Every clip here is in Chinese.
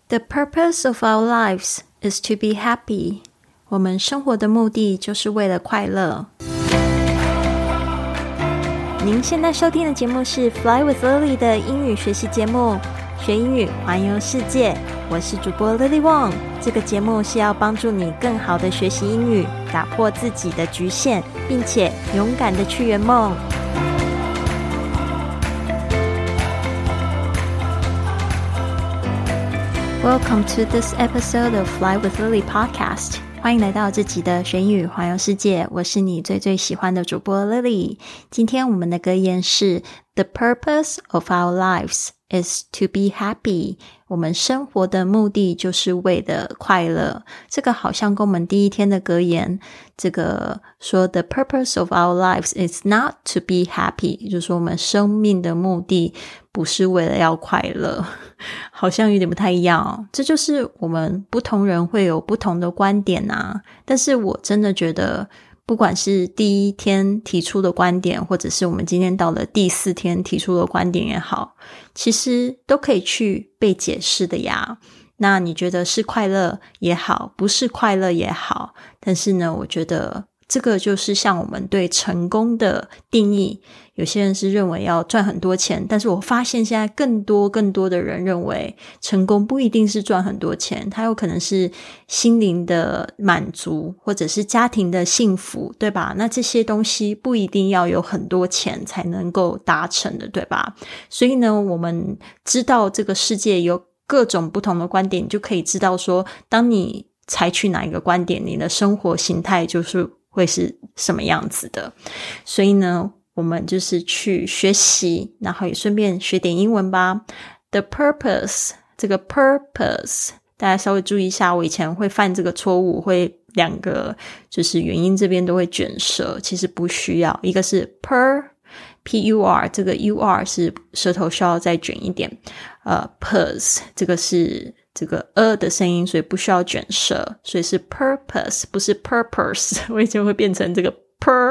The purpose of our lives is to be happy. 我们生活的目的就是为了快乐。您现在收听的节目是 Fly with Lily 的英语学习节目，学英语环游世界。我是主播 Lily Wong。这个节目是要帮助你更好的学习英语，打破自己的局限，并且勇敢的去圆梦。Welcome to this episode of Fly with Lily podcast. 欢迎来到这集的学英语环游世界，我是你最喜欢的主播 Lily。今天我们的格言是 The purpose of our lives is to be happy. 我们生活的目的就是为了快乐。这个好像跟我们第一天的格言这个说 The purpose of our lives is not to be happy. 就是说我们生命的目的不是为了要快乐，好像有点不太一样哦。这就是我们不同人会有不同的观点啊。但是我真的觉得不管是第一天提出的观点，或者是我们今天到了第4天提出的观点也好，其实都可以去被解释的呀。那你觉得是快乐也好，不是快乐也好，但是呢，我觉得这个就是像我们对成功的定义，有些人是认为要赚很多钱，但是我发现现在更多的人认为成功不一定是赚很多钱，它有可能是心灵的满足，或者是家庭的幸福，对吧？那这些东西不一定要有很多钱才能够达成的，对吧？所以呢，我们知道这个世界有各种不同的观点，你就可以知道说，当你采取哪一个观点，你的生活形态就是会是什么样子的。所以呢，我们就是去学习，然后也顺便学点英文吧。The purpose, 这个 purpose 大家稍微注意一下，我以前会犯这个错误，会两个就是元音这边都会卷舌，其实不需要。一个是 P-U-R 这个 U-R 是舌头需要再卷一点purse 这个是这个的声音，所以不需要卷舌，所以是 purpose 不是 purpose。 我以前会变成这个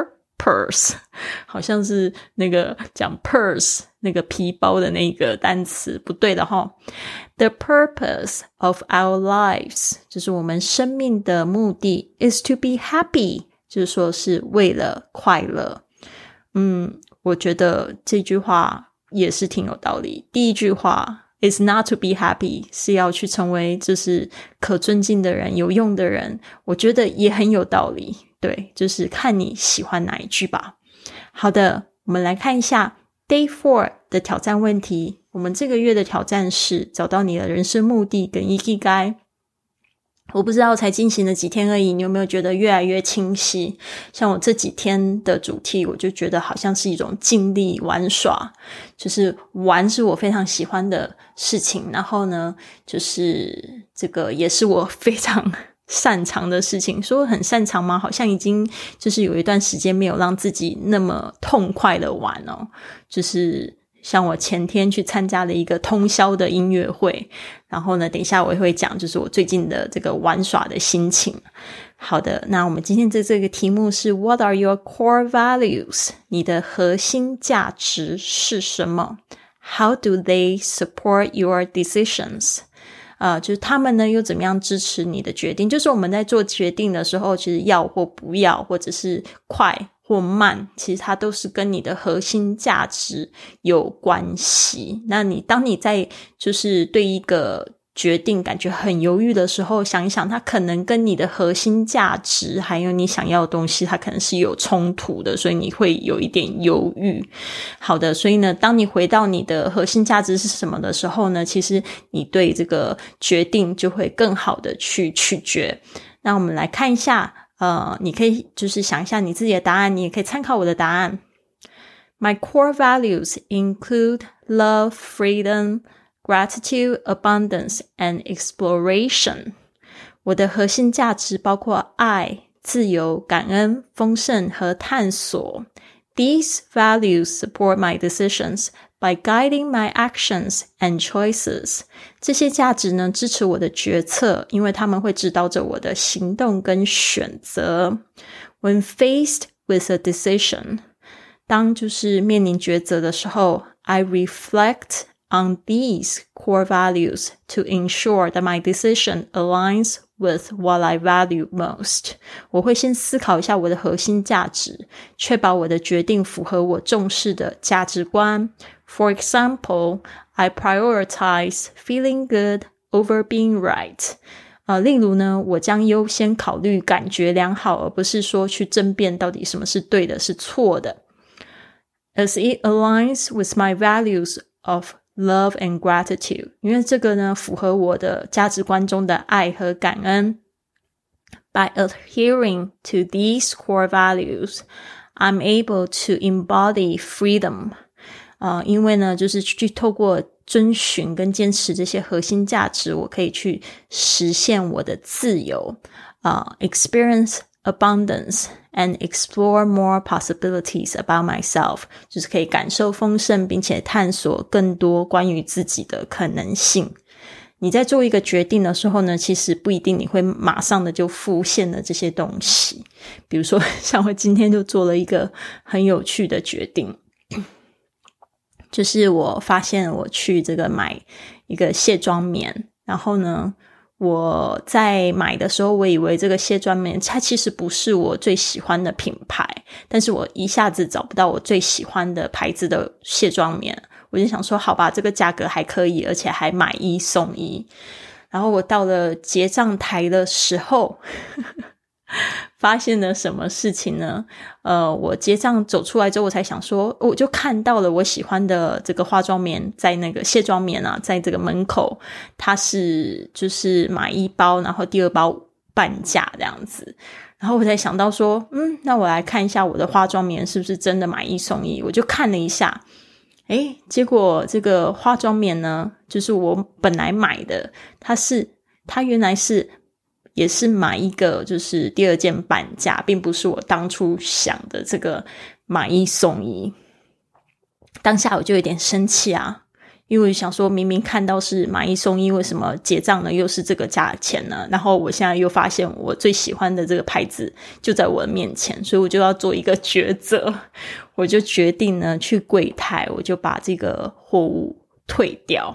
purse 好像是那个讲 purse 那个皮包的那个单词，不对的齁。The purpose of our lives 就是我们生命的目的 is to be happy 就是说是为了快乐。我觉得这句话也是挺有道理。第一句话 is not to be happy 是要去成为就是可尊敬的人，有用的人，我觉得也很有道理。对，就是看你喜欢哪一句吧。好的，我们来看一下 Day 4 的挑战问题。我们这个月的挑战是找到你的人生目的跟ikigai。我不知道才进行了几天而已，你有没有觉得越来越清晰？像我这几天的主题，我就觉得好像是一种尽力玩耍，就是玩是我非常喜欢的事情，然后呢，就是这个也是我非常擅长的事情。说很擅长吗？好像已经就是有一段时间没有让自己那么痛快的玩哦，就是像我前天去参加了一个通宵的音乐会，然后呢等一下我也会讲就是我最近的这个玩耍的心情。好的，那我们今天这个题目是 What are your core values? 你的核心价值是什么？ How do they support your decisions? 就是他们呢又怎么样支持你的决定？就是我们在做决定的时候，其实要或不要，或者是快或慢，其实它都是跟你的核心价值有关系。那当你在就是对一个决定感觉很犹豫的时候，想一想它可能跟你的核心价值还有你想要的东西它可能是有冲突的，所以你会有一点犹豫。好的，所以呢当你回到你的核心价值是什么的时候呢，其实你对这个决定就会更好的去取决。那我们来看一下你可以就是想一下你自己的答案，你也可以参考我的答案。My core values include love, freedom, gratitude, abundance, and exploration. 我的核心价值包括爱、自由、感恩、丰盛和探索。These values support my decisions by guiding my actions and choices. 这些价值呢支持我的决策，因为他们会指导着我的行动跟选择。When faced with a decision, 当就是面临抉择的时候，I reflect on these core values to ensure that my decision aligns with what I value most. 我会先思考一下我的核心价值，确保我的决定符合我重视的价值观。For example, I prioritize feeling good over being right. 例如呢，我将优先考虑感觉良好，而不是说去争辩到底什么是对的，是错的。As it aligns with my values of love and gratitude. 因为这个呢，符合我的价值观中的爱和感恩。By adhering to these core values, I'm able to embody freedom. 因为呢，就是去透过遵循跟坚持这些核心价值，我可以去实现我的自由。Experience abundance and explore more possibilities about myself. 就是可以感受丰盛，并且探索更多关于自己的可能性。你在做一个决定的时候呢，其实不一定你会马上的就浮现了这些东西。比如说像我今天就做了一个很有趣的决定，就是我发现我去这个买一个卸妆棉，然后呢我在买的时候我以为这个卸妆棉它其实不是我最喜欢的品牌，但是我一下子找不到我最喜欢的牌子的卸妆棉，我就想说好吧，这个价格还可以，而且还买一送一。然后我到了结账台的时候发现了什么事情呢？我结账走出来之后，我才想说，我就看到了我喜欢的这个化妆棉，在那个卸妆棉啊，在这个门口，它是就是买一包，然后第二包半价这样子。然后我才想到说，那我来看一下我的化妆棉是不是真的买一送一。我就看了一下，结果这个化妆棉呢，就是我本来买的，它原来也是买一个就是第二件半价，并不是我当初想的这个买一送一。当下我就有点生气啊，因为我想说明明看到是买一送一，为什么结账呢又是这个价钱呢？然后我现在又发现我最喜欢的这个牌子就在我的面前，所以我就要做一个抉择。我就决定呢去柜台，我就把这个货物退掉。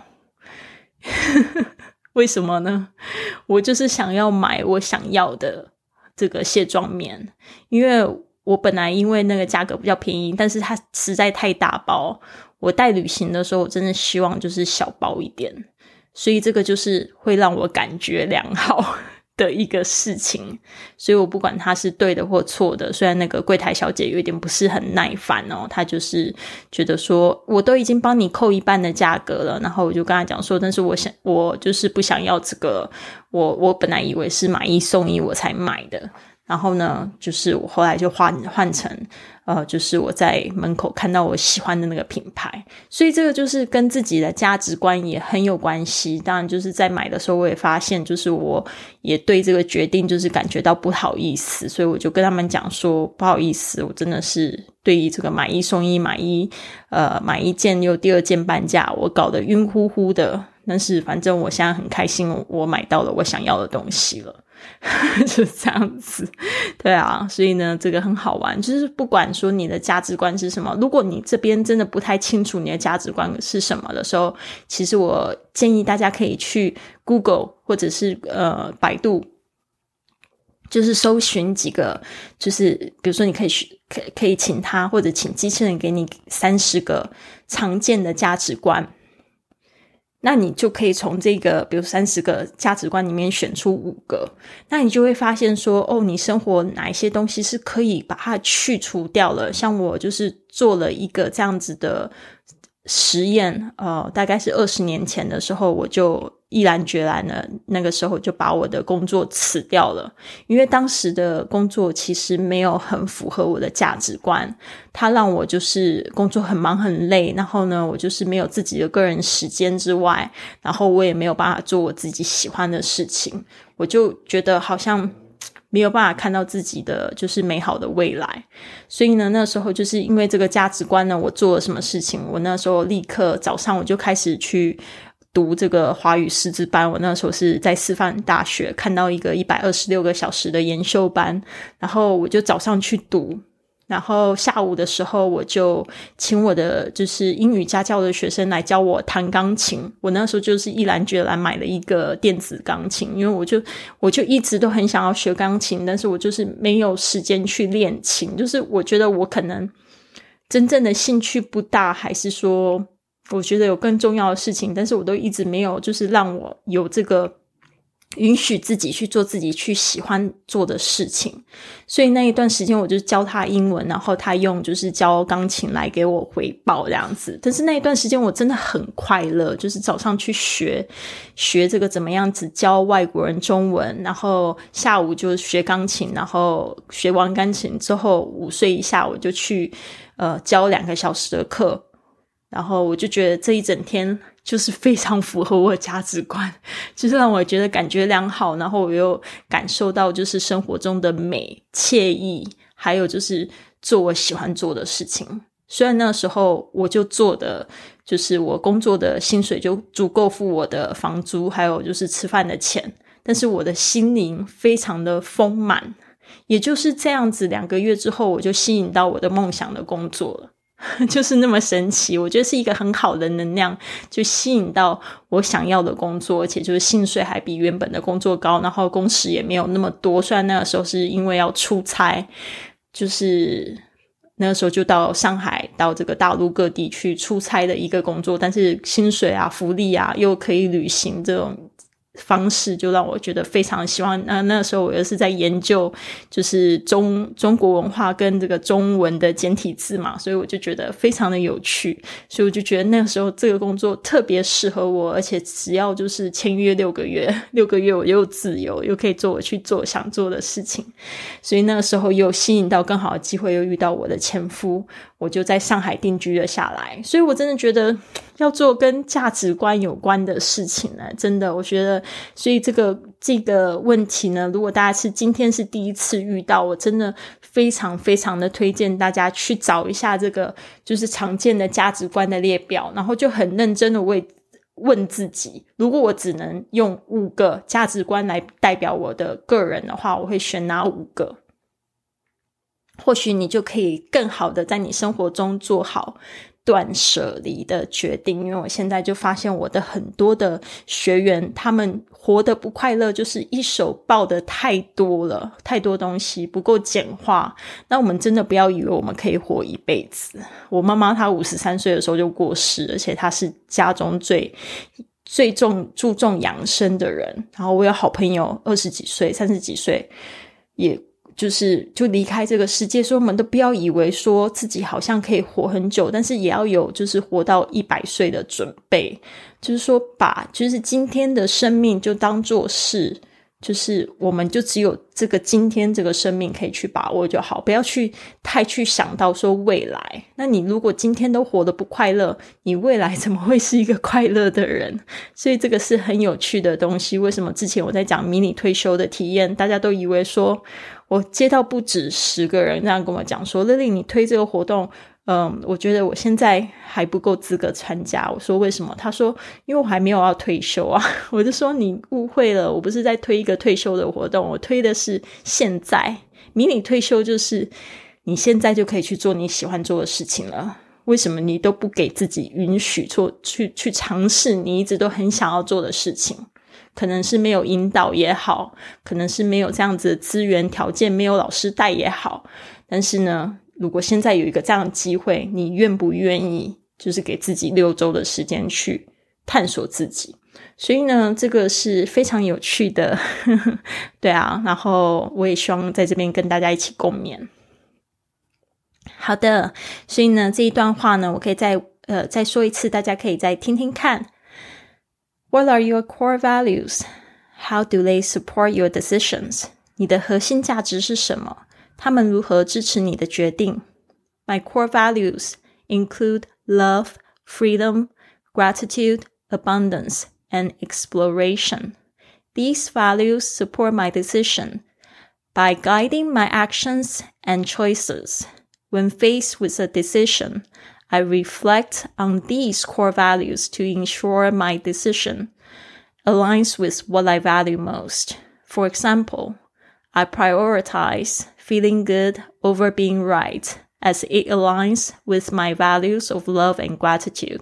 为什么呢？我就是想要买我想要的这个卸妆棉，因为我本来因为那个价格比较便宜，但是它实在太大包，我带旅行的时候我真的希望就是小包一点，所以这个就是会让我感觉良好的一个事情。所以我不管它是对的或错的，虽然那个柜台小姐有一点不是很耐烦哦，她就是觉得说我都已经帮你扣一半的价格了，然后我就跟她讲说，但是我就是不想要这个，我本来以为是买一送一我才买的。然后呢，就是我后来就换成就是我在门口看到我喜欢的那个品牌，所以这个就是跟自己的价值观也很有关系。当然就是在买的时候我也发现，就是我也对这个决定就是感觉到不好意思，所以我就跟他们讲说不好意思，我真的是对于这个买一送一买一件又第二件半价我搞得晕乎乎的，但是反正我现在很开心，我买到了我想要的东西了。就是这样子。对啊，所以呢这个很好玩，就是不管说你的价值观是什么，如果你这边真的不太清楚你的价值观是什么的时候，其实我建议大家可以去 Google 或者是百度，就是搜寻几个，就是比如说你可以请他或者请机器人给你30个常见的价值观，那你就可以从这个比如30个价值观里面选出5个，那你就会发现说你生活哪一些东西是可以把它去除掉了。像我就是做了一个这样子的实验，大概是20年前的时候，我就毅然决然的那个时候就把我的工作辞掉了，因为当时的工作其实没有很符合我的价值观，它让我就是工作很忙很累，然后呢我就是没有自己的个人时间之外，然后我也没有办法做我自己喜欢的事情，我就觉得好像没有办法看到自己的就是美好的未来。所以呢那时候就是因为这个价值观呢，我做了什么事情，我那时候立刻早上我就开始去读这个华语师资班。我那时候是在师范大学看到一个126个小时的研修班，然后我就早上去读， 然后下午的时候我就请我的就是英语家教的学生来教我弹钢琴。我那时候就是毅然决然买了一个电子钢琴，因为我就一直都很想要学钢琴，但是我就是没有时间去练琴，就是我觉得我可能真正的兴趣不大，还是说我觉得有更重要的事情，但是我都一直没有就是让我有这个允许自己去做自己去喜欢做的事情。所以那一段时间我就教他英文，然后他用就是教钢琴来给我回报这样子。但是那一段时间我真的很快乐，就是早上去学这个怎么样子教外国人中文，然后下午就学钢琴，然后学完钢琴之后午睡一下我就去教2个小时的课，然后我就觉得这一整天就是非常符合我的价值观，就是让我觉得感觉良好，然后我又感受到就是生活中的美、惬意，还有就是做我喜欢做的事情。虽然那时候我就做的就是我工作的薪水就足够付我的房租还有就是吃饭的钱，但是我的心灵非常的丰满。也就是这样子2个月之后我就吸引到我的梦想的工作了，就是那么神奇。我觉得是一个很好的能量，就吸引到我想要的工作，而且就是薪水还比原本的工作高，然后工时也没有那么多。虽然那个时候是因为要出差，就是那个时候就到上海到这个大陆各地去出差的一个工作，但是薪水啊福利啊又可以旅行这种方式就让我觉得非常喜欢。那个时候我又是在研究就是中国文化跟这个中文的简体字嘛，所以我就觉得非常的有趣，所以我就觉得那个时候这个工作特别适合我，而且只要就是签约6个月我又自由，又可以做我去做想做的事情。所以那个时候又吸引到更好的机会，又遇到我的前夫，我就在上海定居了下来。所以我真的觉得要做跟价值观有关的事情呢，真的我觉得，所以这个问题呢，如果大家今天是第一次遇到，我真的非常非常的推荐大家去找一下这个就是常见的价值观的列表，然后就很认真的问自己，如果我只能用5个价值观来代表我的个人的话，我会选哪5个？或许你就可以更好的在你生活中做好断舍离的决定。因为我现在就发现我的很多的学员，他们活得不快乐，就是一手抱的太多了，太多东西不够简化。那我们真的不要以为我们可以活一辈子。我妈妈她53岁的时候就过世，而且她是家中最注重养生的人。然后我有好朋友20几岁30几岁也就离开这个世界。所以我们都不要以为说自己好像可以活很久，但是也要有就是活到100岁的准备。就是说把就是今天的生命就当作是就是我们就只有这个今天这个生命可以去把握就好，不要太去想到说未来。那你如果今天都活得不快乐，你未来怎么会是一个快乐的人？所以这个是很有趣的东西。为什么之前我在讲迷你退休的体验，大家都以为说，我接到不止10个人这样跟我讲说，Lily你推这个活动我觉得我现在还不够资格参加。我说为什么？他说因为我还没有要退休啊。我就说你误会了，我不是在推一个退休的活动，我推的是现在。迷你退休就是你现在就可以去做你喜欢做的事情了。为什么你都不给自己允许去尝试你一直都很想要做的事情？可能是没有引导也好，可能是没有这样子的资源条件，没有老师带也好，但是呢如果现在有一个这样的机会，你愿不愿意就是给自己6周的时间去探索自己？所以呢这个是非常有趣的对啊，然后我也希望在这边跟大家一起共勉。好的，所以呢这一段话呢我可以再说一次，大家可以再听听看。What are your core values? How do they support your decisions? 你的核心价值是什么？他们如何支持你的决定？ My core values include love, freedom, gratitude, abundance, and exploration. These values support my decision by guiding my actions and choices. When faced with a decision, I reflect on these core values to ensure my decision aligns with what I value most. For example, I prioritize feeling good over being right as it aligns with my values of love and gratitude.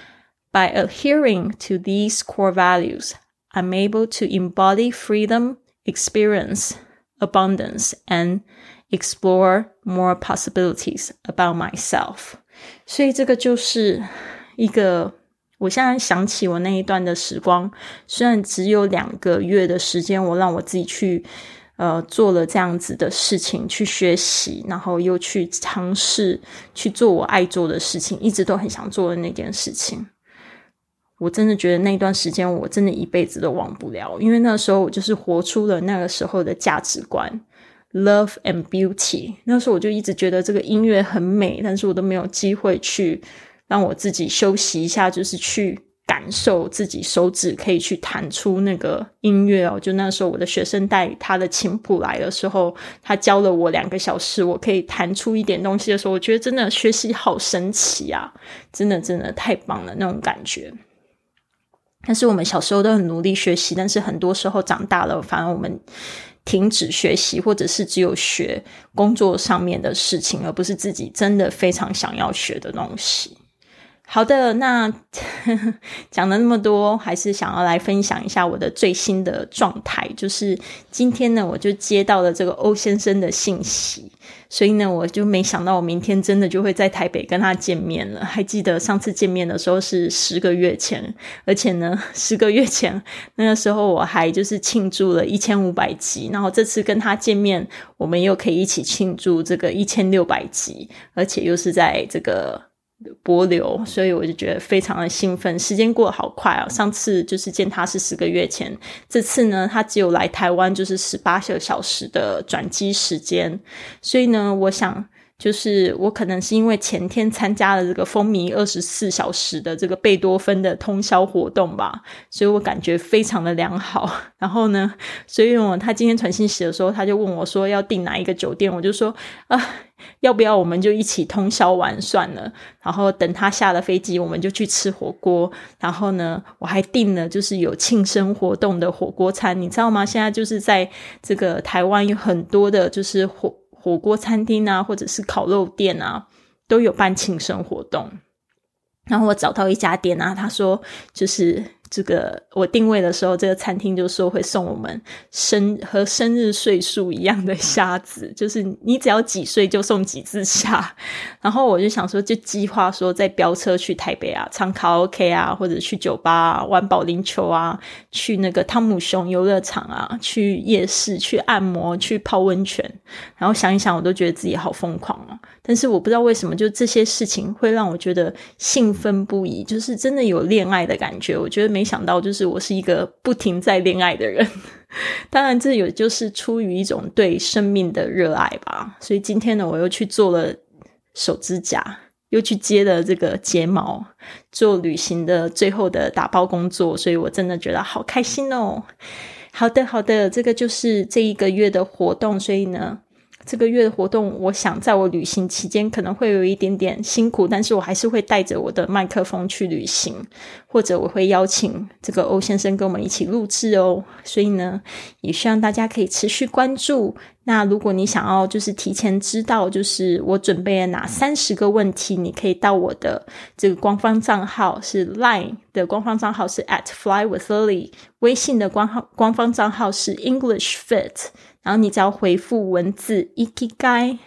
By adhering to these core values, I'm able to embody freedom, experience abundance, and explore more possibilities about myself. 所以这个就是一个，我现在想起我那一段的时光，虽然只有2个月的时间，我让我自己去做了这样子的事情，去学习，然后又去尝试去做我爱做的事情，一直都很想做的那件事情。我真的觉得那段时间我真的一辈子都忘不了，因为那时候我就是活出了那个时候的价值观 Love and Beauty。 那时候我就一直觉得这个音乐很美，但是我都没有机会去让我自己休息一下，就是去感受自己手指可以去弹出那个音乐哦。就那时候我的学生带他的琴谱来的时候，他教了我2个小时，我可以弹出一点东西的时候，我觉得真的学习好神奇啊，真的太棒了那种感觉。但是我们小时候都很努力学习，但是很多时候长大了，反而我们停止学习，或者是只有学工作上面的事情，而不是自己真的非常想要学的东西。好的，那讲了那么多，还是想要来分享一下我的最新的状态。就是今天呢，我就接到了这个欧先生的信息，所以呢，我就没想到我明天真的就会在台北跟他见面了。还记得上次见面的时候是10个月前，而且呢10个月前那个时候我还就是庆祝了1500集，然后这次跟他见面，我们又可以一起庆祝这个1600集，而且又是在这个帛琉，所以我就觉得非常的兴奋。时间过得好快啊，上次就是见他是10个月前，这次呢他只有来台湾就是18个小时的转机时间，所以呢我想就是我可能是因为前天参加了这个风靡24小时的这个贝多芬的通宵活动吧，所以我感觉非常的良好。然后呢，所以他今天传信息的时候，他就问我说要订哪一个酒店，我就说要不要我们就一起通宵玩算了，然后等他下了飞机我们就去吃火锅。然后呢我还订了就是有庆生活动的火锅餐，你知道吗？现在就是在这个台湾有很多的就是火锅餐厅啊，或者是烤肉店啊，都有办庆生活动。然后我找到一家店啊，他说就是这个我定位的时候，这个餐厅就说会送我们和生日岁数一样的虾子，就是你只要几岁就送几只虾。然后我就想说就计划说再飙车去台北啊，唱卡拉 OK 啊，或者去酒吧啊，玩保龄球啊，去那个汤姆熊游乐场啊，去夜市，去按摩，去泡温泉。然后想一想我都觉得自己好疯狂啊，但是我不知道为什么就这些事情会让我觉得兴奋不已，就是真的有恋爱的感觉。我觉得没想到就是我是一个不停在恋爱的人当然这也就是出于一种对生命的热爱吧。所以今天呢我又去做了手指甲，又去接了这个睫毛，做旅行的最后的打包工作，所以我真的觉得好开心哦。好的，这个就是这一个月的活动。所以呢这个月的活动我想在我旅行期间可能会有一点点辛苦，但是我还是会带着我的麦克风去旅行，或者我会邀请这个欧先生跟我们一起录制哦。所以呢也希望大家可以持续关注。那如果你想要就是提前知道就是我准备了哪30个问题，你可以到我的这个官方账号，是 LINE 的官方账号是 @flywithlily， 微信的官方账号是 English Fit，然后你只要回复文字 Ikigai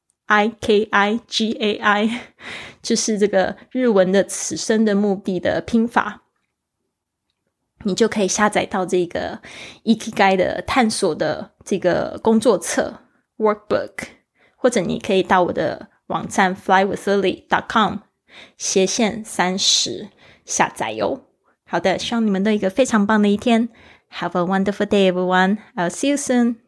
IKIGAI， 就是这个日文的此生的目的的拼法，你就可以下载到这个 Ikigai 的探索的这个工作册 Workbook， 或者你可以到我的网站 flywithlily.com/30 下载哟。好的，希望你们都有一个非常棒的一天。Have a wonderful day everyone. I'll see you soon.